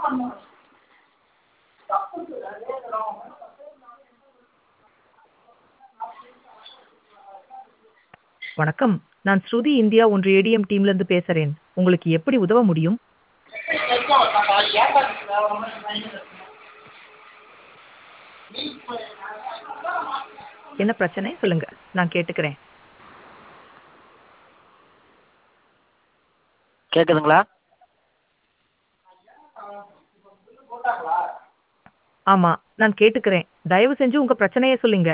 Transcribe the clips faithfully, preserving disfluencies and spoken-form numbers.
வணக்கம். நான் ஸ்ருதி இந்தியா ஒன்று ஏடிஎம் டீம்ல இருந்து பேசுறேன். உங்களுக்கு எப்படி உதவ முடியும்? என்ன பிரச்சனை? சொல்லுங்க. நான் கேட்டுக்கிறேன். கேட்குதுங்களா? ஆமா, நான் கேட்டுக்கிறேன். தயவு செஞ்சு உங்க பிரச்சனைய சொல்லுங்க.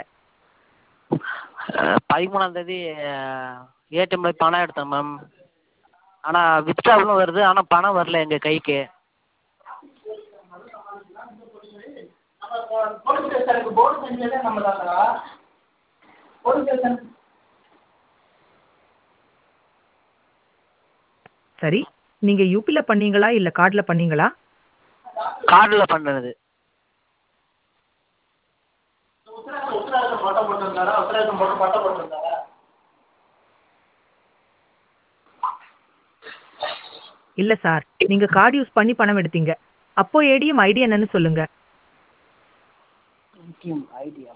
பதிமூணாம் தேதி ஏடிஎம்ல பணம் எடுத்தேன் மேம். ஆனால் வித்ட்ராவலும் வருது, ஆனால் பணம் வரல எங்கள் கைக்கு. சரி, நீங்க யூபில பண்ணீங்களா இல்ல கார்டுல பண்ணீங்களா? கார்டில் பண்ணுறது. இல்ல சார், நீங்க கார்டு யூஸ் பண்ணி பணம் எடுத்தீங்க. அப்போ ஏடிஎம் ஐடி என்னன்னு சொல்லுங்க. ATM idea?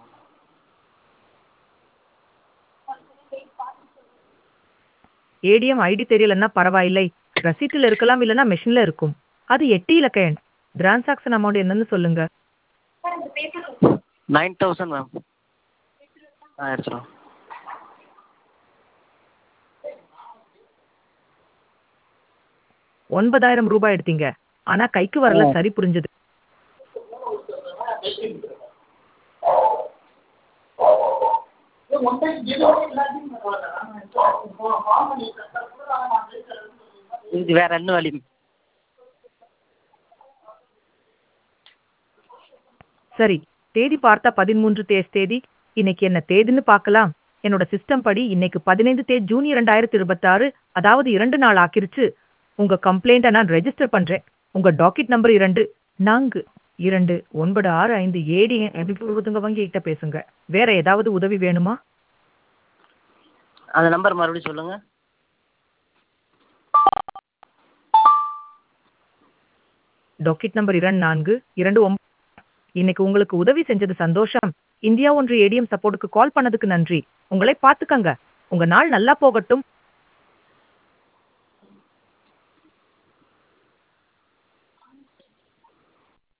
ஏடிஎம் ஐடி தெரியலன்னா பரவாயில்லை. ரசீட்டுல இருக்கலாம், இல்லனா மெஷின்ல இருக்கும். அது எட்டு இலக்க எண். டிரான்சாக்ஷன் அமௌண்ட் என்னன்னு சொல்லுங்க. Nine thousand ma'am. ஆ எடுத்துகிறோம். ஒன்பதாயிரம் ரூபாய் எடுத்தீங்க. ஆனா கைக்கு வரல. சரி, புரிஞ்சது. இது வேற என்ன வழி? சரி, தேதி பார்த்தா பதிமூன்று தேஸ் தேதி. இன்னைக்கு என்ன தேதின்னு பார்க்கலாம். என்னோட சிஸ்டம் படி இன்னைக்கு பதினைந்து தே ஜூன் இரண்டாயிரத்தி இருபத்தாறு, அதாவது இரண்டு நாள் ஆக்கிருச்சு. உங்க கம்ப்ளைண்ட்டை நான் ரெஜிஸ்டர் பண்றேன். உங்க டாக்கெட் நம்பர் இரண்டு நான்கு இரண்டு ஒன்பது ஆறு ஐந்து ஏடி அனுப்பிவிடுங்க. வங்கி கிட்ட பேசுங்க. வேற ஏதாவது உதவி வேணுமா? அந்த நம்பர் மறுபடியும் சொல்லுங்க. டாக்கெட் நம்பர் இரண்டு நான்கு இரண்டு ஒன்பது. இன்னைக்கு உங்களுக்கு உதவி செஞ்சது சந்தோஷம். இந்தியா ஒன்று ஏடிஎம் சப்போர்ட்டுக்கு கால் பண்ணதுக்கு நன்றி. உங்களை பார்த்துக்கங்க. உங்க நாள் நல்லா போகட்டும்.